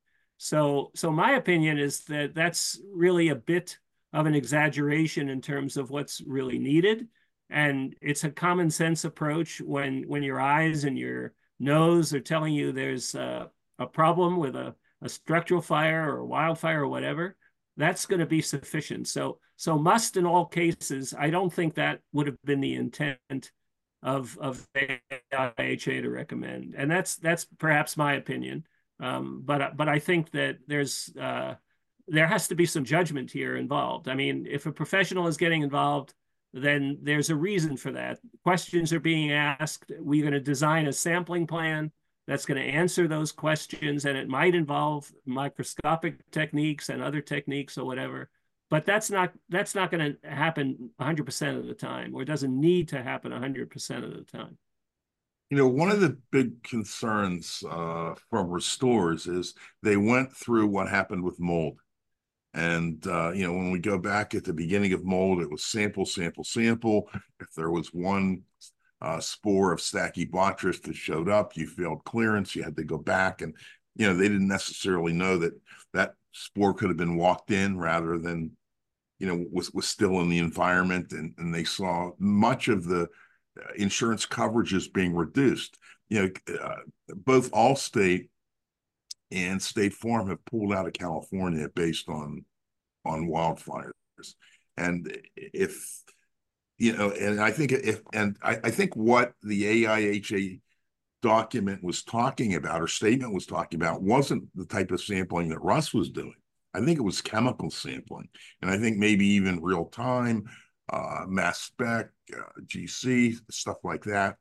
So, so my opinion is that that's really a bit of an exaggeration in terms of what's really needed. And it's a common sense approach when, when your eyes and your nose are telling you there's a, a problem with a, a structural fire or a wildfire or whatever, that's going to be sufficient. So, so must in all cases, I don't think that would have been the intent of, of A I H A to recommend. And that's, that's perhaps my opinion. Um, but, but I think that there's, uh, there has to be some judgment here involved. I mean, if a professional is getting involved, then there's a reason for that. Questions are being asked. We're going to design a sampling plan that's going to answer those questions, and it might involve microscopic techniques and other techniques or whatever. But that's not that's not going to happen one hundred percent of the time, or it doesn't need to happen one hundred percent of the time. You know, one of the big concerns uh, from restores is they went through what happened with mold. And, uh, you know, when we go back at the beginning of mold, it was sample, sample, sample. If there was one uh, spore of Stachybotrys that showed up, you failed clearance, you had to go back. And, you know, they didn't necessarily know that that spore could have been walked in rather than, you know, was, was still in the environment. And, and they saw much of the insurance coverages being reduced. You know, uh, both Allstate and State Farm have pulled out of California based on on wildfires. And if, you know, and I think if, and I, I think what the A I H A document was talking about, or statement was talking about, wasn't the type of sampling that Russ was doing. I think it was chemical sampling. And I think maybe even real time, uh, mass spec, uh, G C, stuff like that.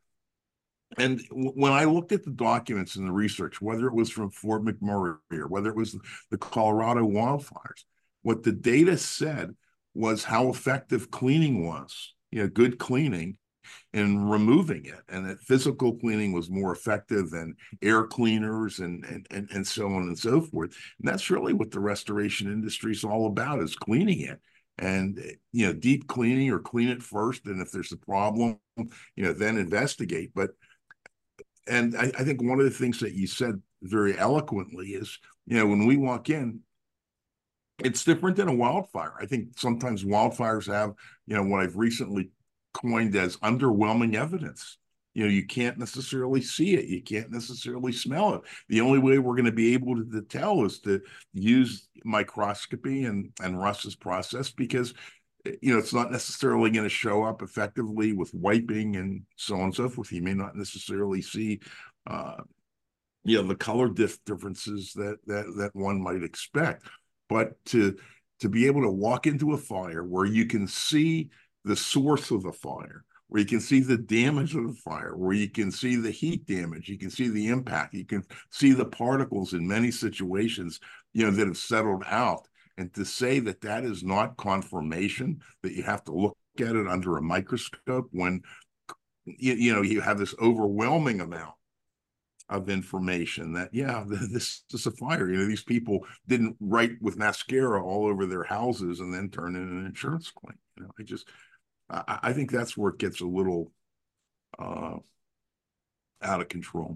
And when I looked at the documents and the research, whether it was from Fort McMurray or whether it was the Colorado wildfires, what the data said was how effective cleaning was, you know, good cleaning and removing it, and that physical cleaning was more effective than air cleaners and, and, and, and so on and so forth. And that's really what the restoration industry is all about, is cleaning it. And, you know, deep cleaning, or clean it first. And if there's a problem, you know, then investigate. But And I, I think one of the things that you said very eloquently is, you know, when we walk in, it's different than a wildfire. I think sometimes wildfires have, you know, what I've recently coined as underwhelming evidence. You know, you can't necessarily see it. You can't necessarily smell it. The only way we're going to be able to, to tell is to use microscopy and, and Russ's process, because, you know, it's not necessarily going to show up effectively with wiping and so on and so forth. You may not necessarily see, uh, you know, the color dif differences that that that one might expect. But to to be able to walk into a fire where you can see the source of the fire, where you can see the damage of the fire, where you can see the heat damage, you can see the impact, you can see the particles in many situations, you know, that have settled out. And to say that that is not confirmation, that you have to look at it under a microscope when, you, you know, you have this overwhelming amount of information that, yeah, this is a fire. You know, these people didn't write with mascara all over their houses and then turn in an insurance claim. You know, I just, I, I think that's where it gets a little uh, out of control.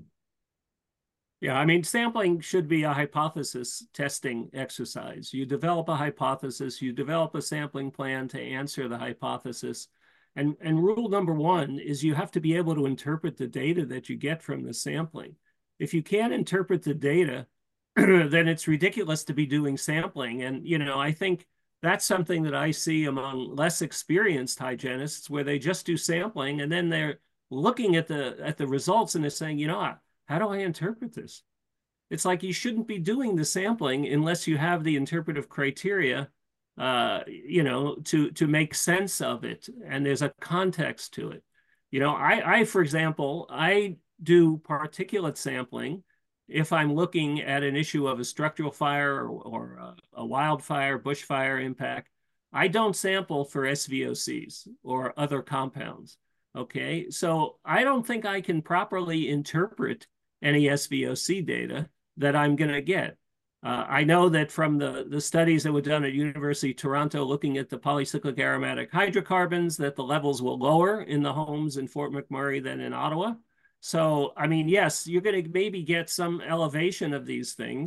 Yeah, I mean, sampling should be a hypothesis testing exercise. You develop a hypothesis, you develop a sampling plan to answer the hypothesis. And, and rule number one is you have to be able to interpret the data that you get from the sampling. If you can't interpret the data, then it's ridiculous to be doing sampling. And, you know, I think that's something that I see among less experienced hygienists, where they just do sampling and then they're looking at the, at the results and they're saying, you know, how do I interpret this? It's like you shouldn't be doing the sampling unless you have the interpretive criteria, uh, you know, to, to make sense of it. And there's a context to it. You know, I, I, for example, I do particulate sampling if I'm looking at an issue of a structural fire or, or a, a wildfire, bushfire impact. I don't sample for S V O Cs or other compounds. Okay, so I don't think I can properly interpret any S V O C data that I'm going to get. Uh, I know that from the, the studies that were done at University of Toronto looking at the polycyclic aromatic hydrocarbons, that the levels were lower in the homes in Fort McMurray than in Ottawa. So, I mean, yes, you're going to maybe get some elevation of these things.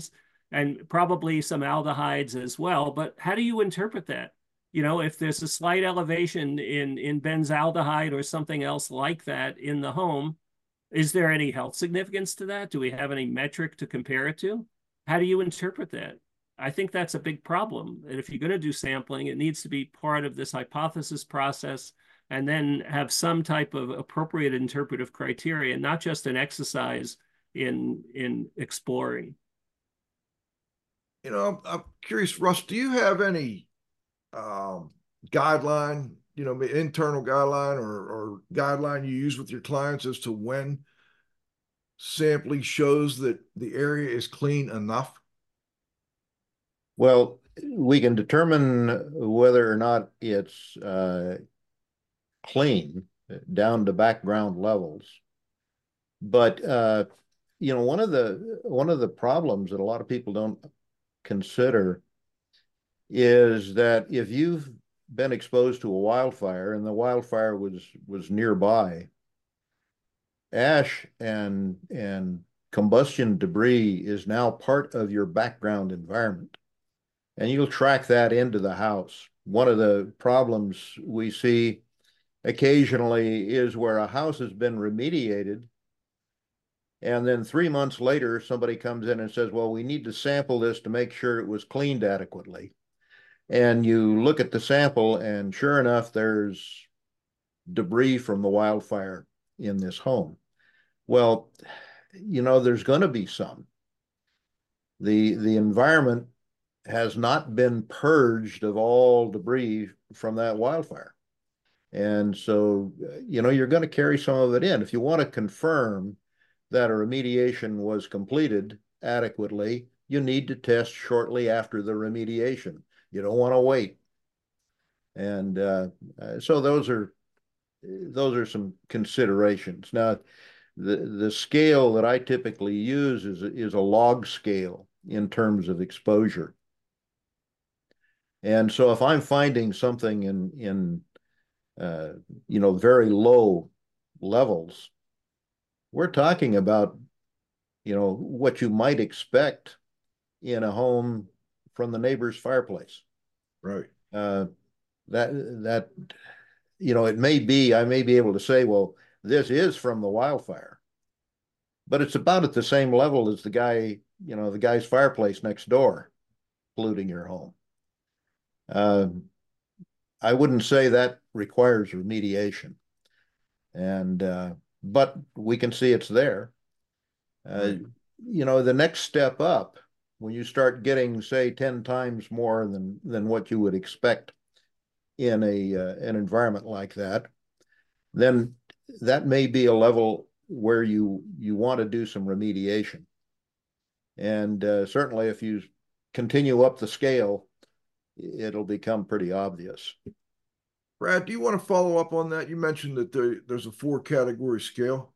and probably some aldehydes as well. But how do you interpret that? You know, if there's a slight elevation in, in benzaldehyde or something else like that in the home, is there any health significance to that? Do we have any metric to compare it to? How do you interpret that? I think that's a big problem. And if you're going to do sampling, it needs to be part of this hypothesis process and then have some type of appropriate interpretive criteria, not just an exercise in, in exploring. You know, I'm, I'm curious, Russ, do you have any um, guideline, you know, internal guideline or, or guideline you use with your clients as to when sampling shows that the area is clean enough? Well, we can determine whether or not it's uh, clean down to background levels. But, uh, you know, one of the one of the problems that a lot of people don't consider is that if you've been exposed to a wildfire and the wildfire was was nearby, ash and and combustion debris is now part of your background environment, and you'll track that into the house. One of the problems we see occasionally is where a house has been remediated, and then three months later somebody comes in and says, well, we need to sample this to make sure it was cleaned adequately. And you look at the sample, and sure enough, there's debris from the wildfire in this home. Well, you know, there's going to be some. The, the environment has not been purged of all debris from that wildfire. And so, you know, you're going to carry some of it in. If you want to confirm that a remediation was completed adequately, you need to test shortly after the remediation. You don't want to wait. And uh, so those are those are some considerations. Now, the, the scale that I typically use is, is a log scale in terms of exposure. And so if I'm finding something in, in uh, you know, very low levels, we're talking about, you know, what you might expect in a home from the neighbor's fireplace. Right. Uh, that, that, you know, it may be, I may be able to say, well, this is from the wildfire, but it's about at the same level as the guy, you know, the guy's fireplace next door polluting your home. Uh, I wouldn't say that requires remediation. And, uh, but we can see it's there. Uh, right. You know, the next step up, when you start getting, say, ten times more than, than what you would expect in a uh, an environment like that, then that may be a level where you, you want to do some remediation. And uh, certainly if you continue up the scale, it'll become pretty obvious. Brad, do you want to follow up on that? You mentioned that there, there's a four category scale.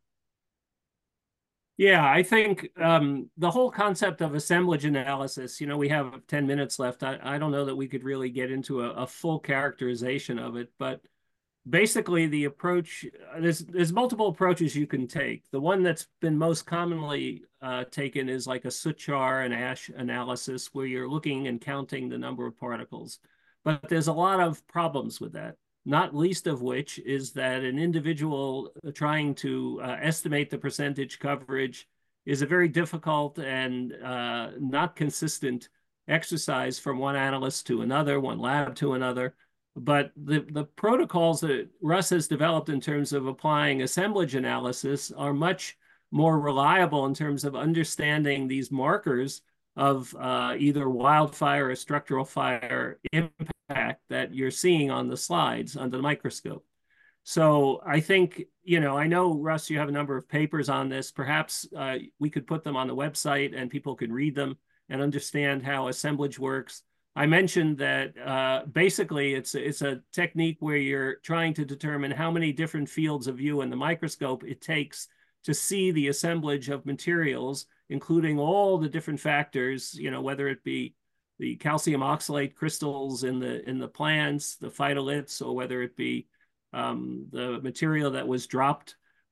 Yeah, I think um, the whole concept of assemblage analysis, you know, we have ten minutes left. I, I don't know that we could really get into a, a full characterization of it, but basically the approach, there's, there's multiple approaches you can take. The one that's been most commonly uh, taken is like a soot char and ash analysis, where you're looking and counting the number of particles. But there's a lot of problems with that, not least of which is that an individual trying to uh, estimate the percentage coverage is a very difficult and uh, not consistent exercise from one analyst to another, one lab to another. But the, the protocols that Russ has developed in terms of applying assemblage analysis are much more reliable in terms of understanding these markers of uh, either wildfire or structural fire impact that you're seeing on the slides under the microscope. So I think, you know, I know, Russ, you have a number of papers on this. Perhaps uh, we could put them on the website and people could read them and understand how assemblage works. I mentioned that uh, basically it's, it's a technique where you're trying to determine how many different fields of view in the microscope it takes to see the assemblage of materials, including all the different factors, you know, whether it be the calcium oxalate crystals in the, in the plants, the phytoliths, or whether it be um, the material that was dropped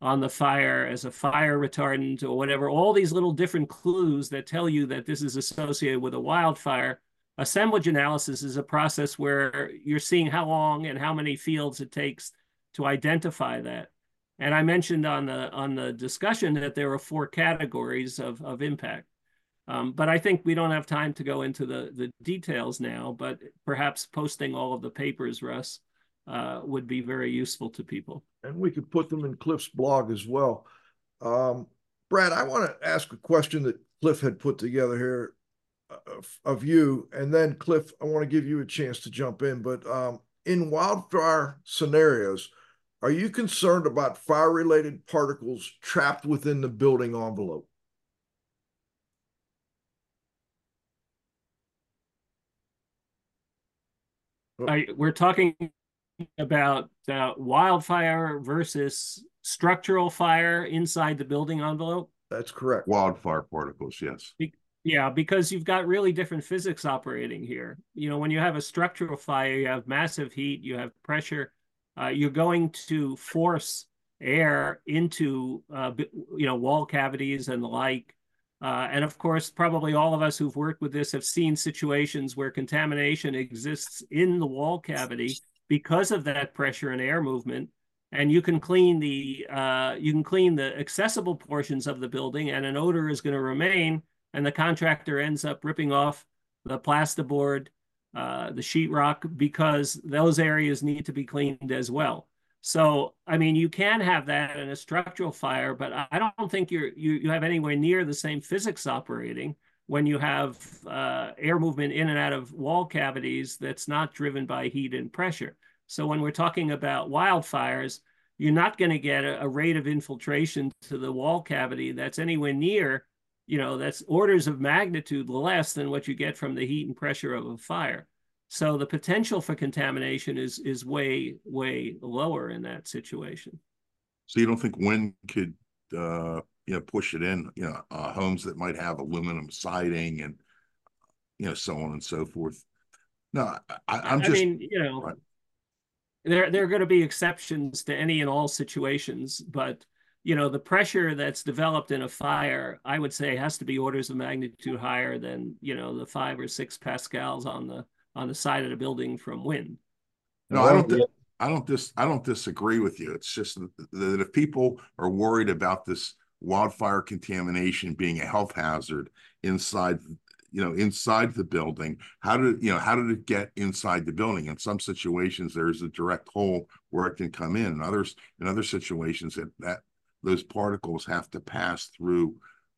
on the fire as a fire retardant or whatever, all these little different clues that tell you that this is associated with a wildfire. Assemblage analysis is a process where you're seeing how long and how many fields it takes to identify that. And I mentioned on the on the discussion that there are four categories of, of impact. Um, but I think we don't have time to go into the, the details now, but perhaps posting all of the papers, Russ, uh, would be very useful to people. And we could put them in Cliff's blog as well. Um, Brad, I want to ask a question that Cliff had put together here of, of you. And then, Cliff, I want to give you a chance to jump in. But um, in wildfire scenarios, are you concerned about fire-related particles trapped within the building envelope? I, we're talking about uh, wildfire versus structural fire inside the building envelope? That's correct. Wildfire particles, yes. Be yeah, because you've got really different physics operating here. You know, when you have a structural fire, you have massive heat, you have pressure, uh, you're going to force air into, uh, you know, wall cavities and the like. Uh, and of course, probably all of us who've worked with this have seen situations where contamination exists in the wall cavity because of that pressure and air movement. And you can clean the uh, you can clean the accessible portions of the building, and an odor is going to remain. And the contractor ends up ripping off the plasterboard, uh, the sheetrock, because those areas need to be cleaned as well. So, I mean, you can have that in a structural fire, but I don't think you're, you, you have anywhere near the same physics operating when you have uh, air movement in and out of wall cavities that's not driven by heat and pressure. So when we're talking about wildfires, you're not going to get a, a rate of infiltration to the wall cavity that's anywhere near, you know, that's orders of magnitude less than what you get from the heat and pressure of a fire. So the potential for contamination is is way, way lower in that situation. So you don't think wind could, uh, you know, push it in, you know, uh, homes that might have aluminum siding and, you know, so on and so forth? No, I, I'm just. I mean, you know, right. there, there are going to be exceptions to any and all situations, but, you know, the pressure that's developed in a fire, I would say, has to be orders of magnitude higher than, you know, the five or six pascals on the on the side of the building from wind. No, I don't. I don't dis. I don't disagree with you. It's just that if people are worried about this wildfire contamination being a health hazard inside, you know, inside the building, how did you know how did it get inside the building? In some situations, there's a direct hole where it can come in. In others, in other situations, that that those particles have to pass through.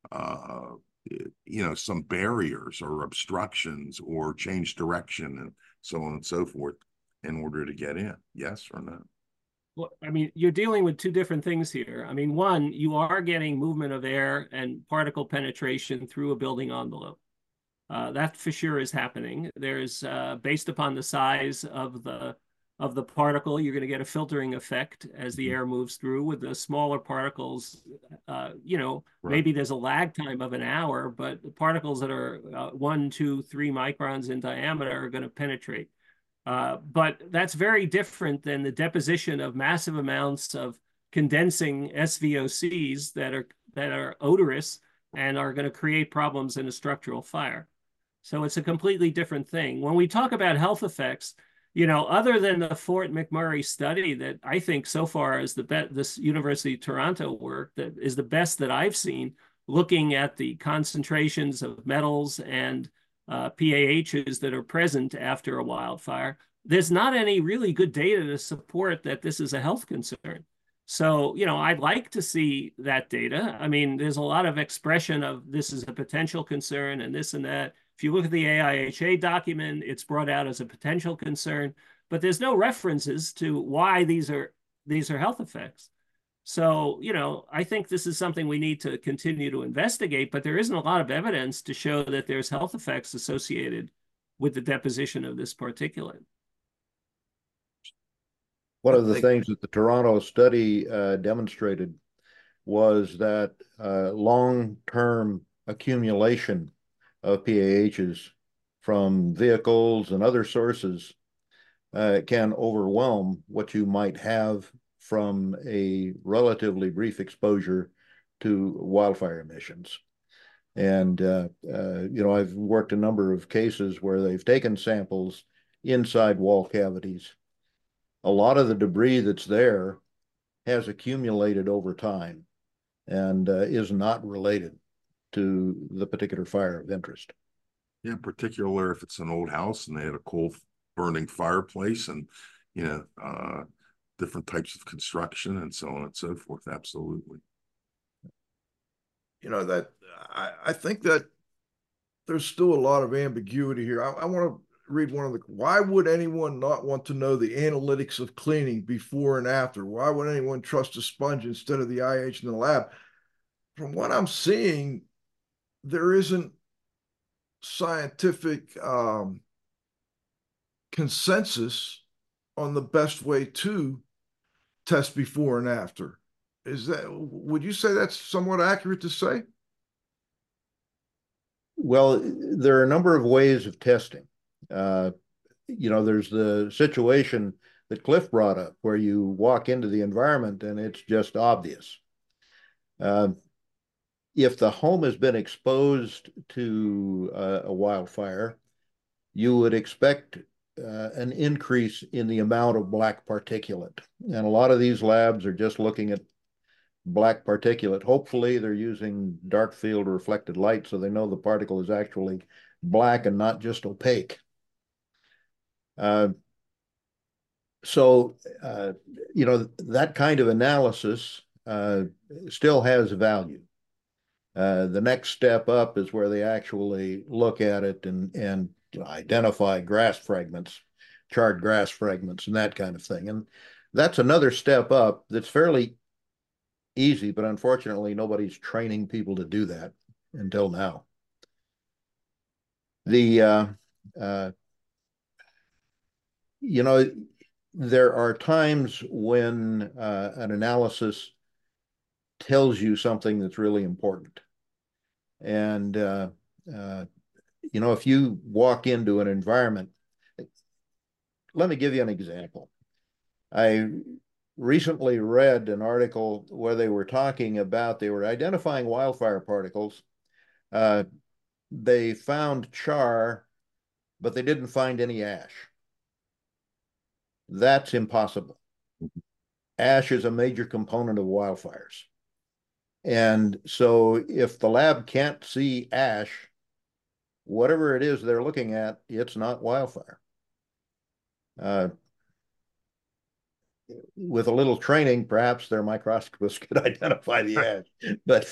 Uh, you know, some barriers or obstructions or change direction and so on and so forth in order to get in. Yes or no? Well, I mean, you're dealing with two different things here. I mean, one, you are getting movement of air and particle penetration through a building envelope. Uh, that for sure is happening. There's, uh, based upon the size of the of the particle, you're going to get a filtering effect as the air moves through. With the smaller particles, uh, you know, right. Maybe there's a lag time of an hour, but the particles that are uh, one, two, three microns in diameter are going to penetrate. Uh, but that's very different than the deposition of massive amounts of condensing S V O Cs that are that are odorous and are going to create problems in a structural fire. So it's a completely different thing. When we talk about health effects, you know, other than the Fort McMurray study that I think so far is the best, this University of Toronto work that is the best that I've seen, looking at the concentrations of metals and uh, P A Hs that are present after a wildfire, there's not any really good data to support that this is a health concern. So, you know, I'd like to see that data. I mean, there's a lot of expression of this is a potential concern and this and that. If you look at the A I H A document, it's brought out as a potential concern, but there's no references to why these are these are health effects. So, you know, I think this is something we need to continue to investigate, but there isn't a lot of evidence to show that there's health effects associated with the deposition of this particulate. One of the things that the Toronto study uh, demonstrated was that uh, long-term accumulation of P A Hs from vehicles and other sources uh, can overwhelm what you might have from a relatively brief exposure to wildfire emissions. And, uh, uh, you know, I've worked a number of cases where they've taken samples inside wall cavities. A lot of the debris that's there has accumulated over time and uh, is not related to the particular fire of interest. Yeah, in particular if it's an old house and they had a coal burning fireplace and, you know, uh, different types of construction and so on and so forth. Absolutely. You know, that I, I think that there's still a lot of ambiguity here. I, I want to read one of the, why would anyone not want to know the analytics of cleaning before and after? Why would anyone trust a sponge instead of the I H in the lab? From what I'm seeing, there isn't scientific um, consensus on the best way to test before and after. Is that, would you say that's somewhat accurate to say? Well, there are a number of ways of testing. Uh, you know, there's the situation that Cliff brought up where you walk into the environment and it's just obvious. Uh, if the home has been exposed to uh, a wildfire, you would expect uh, an increase in the amount of black particulate. And a lot of these labs are just looking at black particulate. Hopefully they're using dark field reflected light so they know the particle is actually black and not just opaque. Uh, so, uh, you know, that kind of analysis uh, still has value. Uh, the next step up is where they actually look at it and, and you know, identify grass fragments, charred grass fragments, and that kind of thing. And that's another step up that's fairly easy, but unfortunately, nobody's training people to do that until now. The, uh, uh, you know, there are times when uh, an analysis tells you something that's really important. And, uh, uh, you know, if you walk into an environment, let me give you an example. I recently read an article where they were talking about, they were identifying wildfire particles. Uh, they found char, but they didn't find any ash. That's impossible. Ash is a major component of wildfires. And so if the lab can't see ash, whatever it is they're looking at, it's not wildfire. Uh, with a little training, perhaps their microscopists could identify the ash. But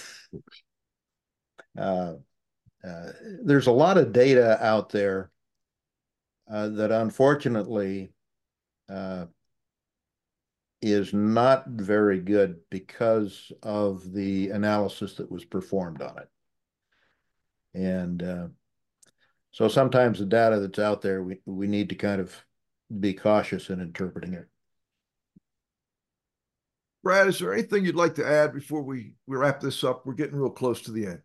uh, uh, there's a lot of data out there uh, that unfortunately uh, is not very good because of the analysis that was performed on it. And uh, so sometimes the data that's out there, we, we need to kind of be cautious in interpreting it. Brad, is there anything you'd like to add before we, we wrap this up? We're getting real close to the end.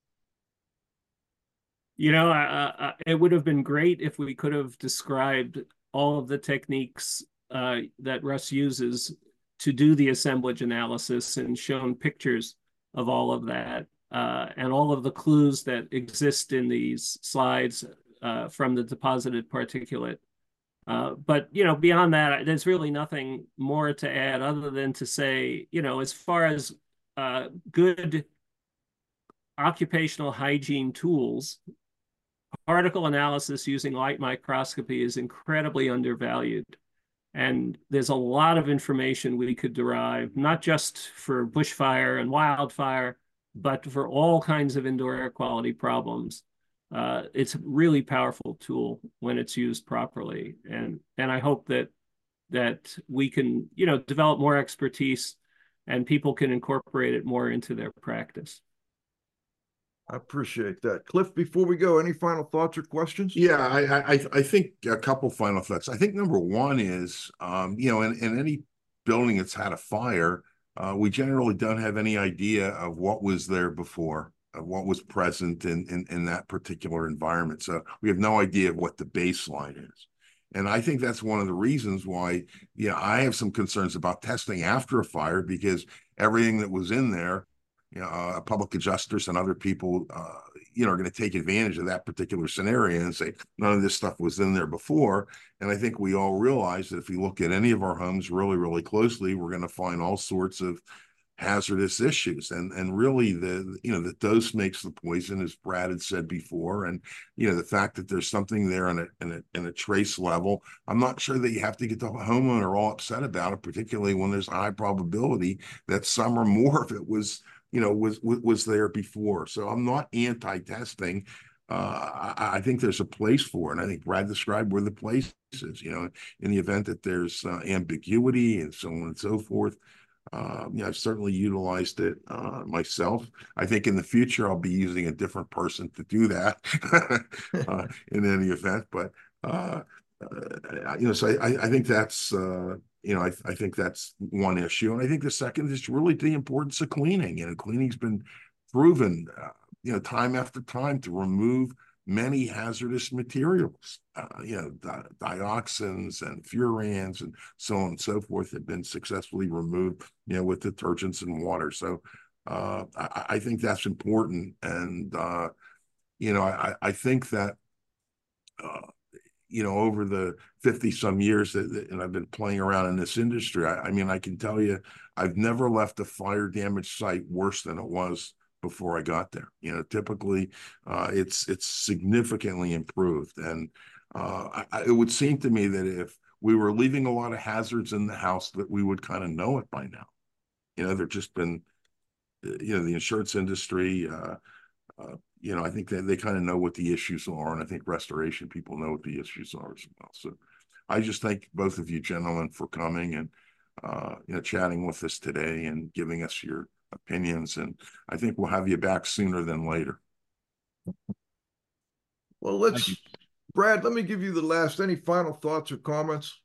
You know, I, I, it would have been great if we could have described all of the techniques uh, that Russ uses to do the assemblage analysis and shown pictures of all of that uh, and all of the clues that exist in these slides uh, from the deposited particulate. Uh, but, you know, beyond that, there's really nothing more to add other than to say, you know, as far as uh, good occupational hygiene tools, particle analysis using light microscopy is incredibly undervalued. And there's a lot of information we could derive, not just for bushfire and wildfire, but for all kinds of indoor air quality problems. Uh, it's a really powerful tool when it's used properly. And, and I hope that, that we can, you know, develop more expertise and people can incorporate it more into their practice. I appreciate that. Cliff, before we go, any final thoughts or questions? Yeah, I I, I think a couple final thoughts. I think number one is, um, you know, in, in any building that's had a fire, uh, we generally don't have any idea of what was there before, of what was present in, in, in that particular environment. So we have no idea of what the baseline is. And I think that's one of the reasons why, you know, I have some concerns about testing after a fire, because everything that was in there, you know, uh, public adjusters and other people, uh, you know, are going to take advantage of that particular scenario and say, none of this stuff was in there before. And I think we all realize that if we look at any of our homes really, really closely, we're going to find all sorts of hazardous issues. And and really, the you know the dose makes the poison, as Brad had said before. And you know the fact that there's something there in a in a, in a trace level, I'm not sure that you have to get the homeowner all upset about it, particularly when there's a high probability that some or more of it was you know was was there before. So I'm not anti-testing. Uh, I, I think there's a place for it. And I think Brad described where the place is, you know, in the event that there's uh, ambiguity and so on and so forth. Uh, you know, I've certainly utilized it uh, myself. I think in the future I'll be using a different person to do that uh, in any event. But uh, uh, you know, so I, I think that's uh, you know, I, I think that's one issue, and I think the second is really the importance of cleaning. You know, cleaning's been proven, uh, you know, time after time to remove many hazardous materials. Uh, you know, di dioxins and furans and so on and so forth have been successfully removed, you know, with detergents and water. So uh, I, I think that's important. And, uh, you know, I, I think that, uh, you know, over the fifty some years that, that and I've been playing around in this industry, I, I mean, I can tell you, I've never left a fire damaged site worse than it was before I got there. You know, typically uh, it's it's significantly improved. And uh, I, it would seem to me that if we were leaving a lot of hazards in the house, that we would kind of know it by now. You know, they've just been, you know, the insurance industry, uh, uh, you know, I think that they kind of know what the issues are. And I think restoration people know what the issues are as well. So I just thank both of you gentlemen for coming and, uh, you know, chatting with us today and giving us your opinions. And I think we'll have you back sooner than later. Well, let's, Brad, let me give you the last, any final thoughts or comments?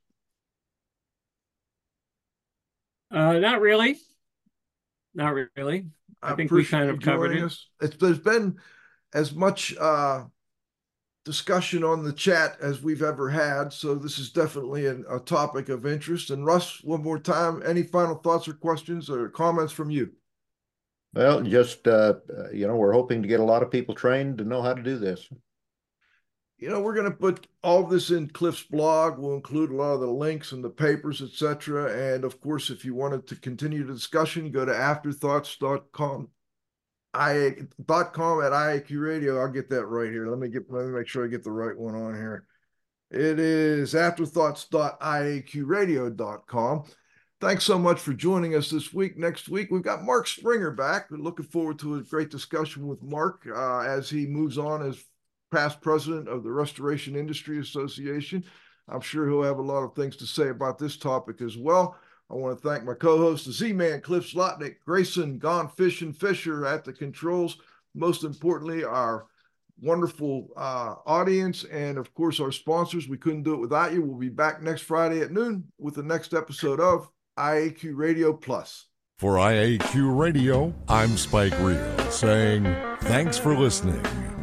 Uh, not really. Not really. I, I think we kind of covered it. It's, there's been as much uh, discussion on the chat as we've ever had. So this is definitely an, a topic of interest. And Russ, one more time, any final thoughts or questions or comments from you? Well, just, uh, you know, we're hoping to get a lot of people trained to know how to do this. You know, we're going to put all of this in Cliff's blog. We'll include a lot of the links and the papers, et cetera. And of course, if you wanted to continue the discussion, go to afterthoughts dot com. I dot com at I A Q Radio. I'll get that right here. Let me get let me make sure I get the right one on here. It is afterthoughts dot I A Q radio dot com. Thanks so much for joining us this week. Next week, we've got Mark Springer back. We're looking forward to a great discussion with Mark uh, as he moves on as past president of the Restoration Industry Association. I'm sure he'll have a lot of things to say about this topic as well. I want to thank my co-host, the Z-Man, Cliff Zlotnick, Grayson, Gone Fishing Fisher at the controls. Most importantly, our wonderful uh, audience and, of course, our sponsors. We couldn't do it without you. We'll be back next Friday at noon with the next episode of I A Q Radio Plus. For I A Q Radio, I'm Spike Reel saying thanks for listening.